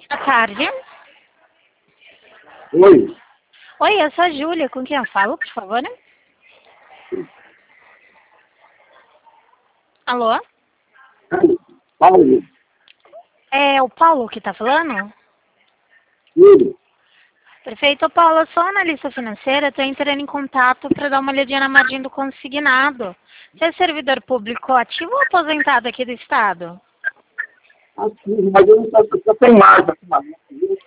Boa tarde. Oi. Oi, eu sou a Júlia. Com quem eu falo, por favor? Alô? Paulo. É o Paulo que tá falando? Oi. Perfeito, Paulo. Eu sou analista financeira. Estou entrando em contato para dar uma olhadinha na margem do consignado. Você é servidor público ativo ou aposentado aqui do Estado? Aqui, mas eu não estou sem mais ultimamente.